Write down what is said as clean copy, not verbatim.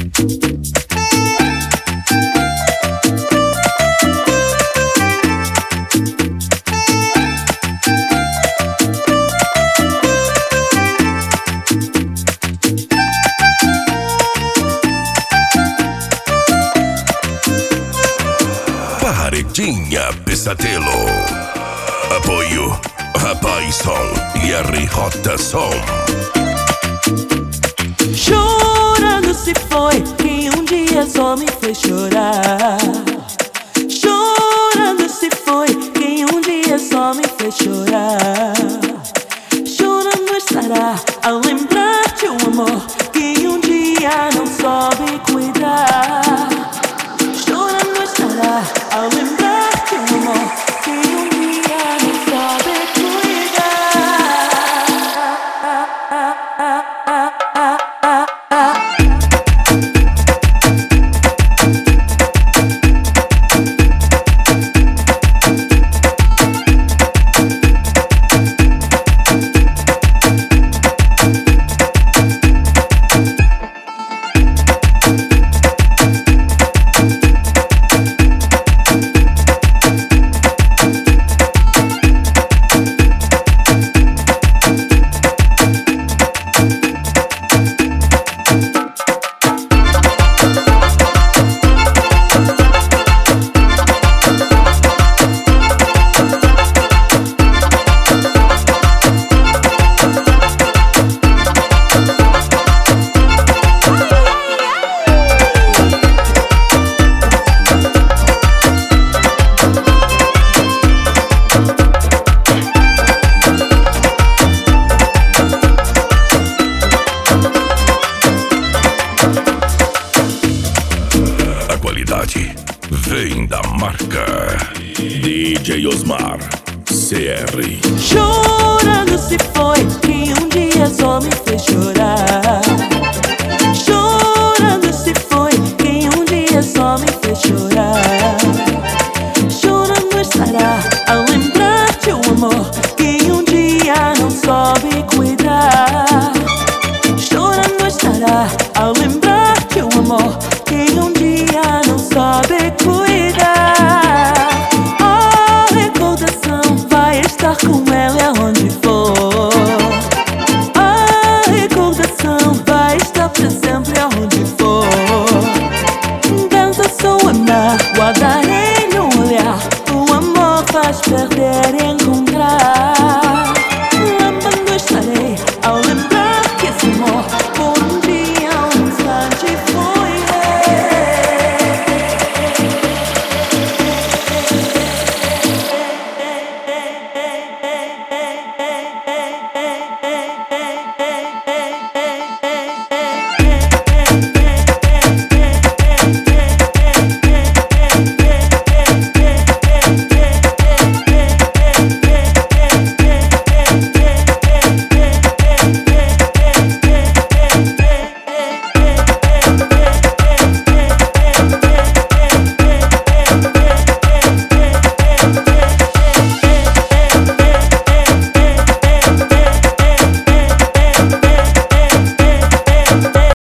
Paredinha Pesadelo. Apoio Rapaz Som e R.J. Som. Chorando se foi quem um dia só me fez chorar. Chorando se foi quem um dia só me fez chorar. Chorando estará ao lembrar-te o amor que um dia não soube cuidar. Chorando estará ao lembrar-te o amor que um dia não soube cuidar. Vem da marca DJ Osmar CR. Chorando se foi quem um dia só me fez chorar. Chorando se foi quem um dia só me fez chorar. Chorando estará ao lembrar-te o amor que um dia não soube cuidar. Chorando estará ao lembrar-te o amor que um dia não soube cuidar. Oh, recordação vai estar com ela aonde for. Oh, recordação vai estar pra sempre aonde for. Dança sua mágoa, guardarei no olhar. O amor faz perder.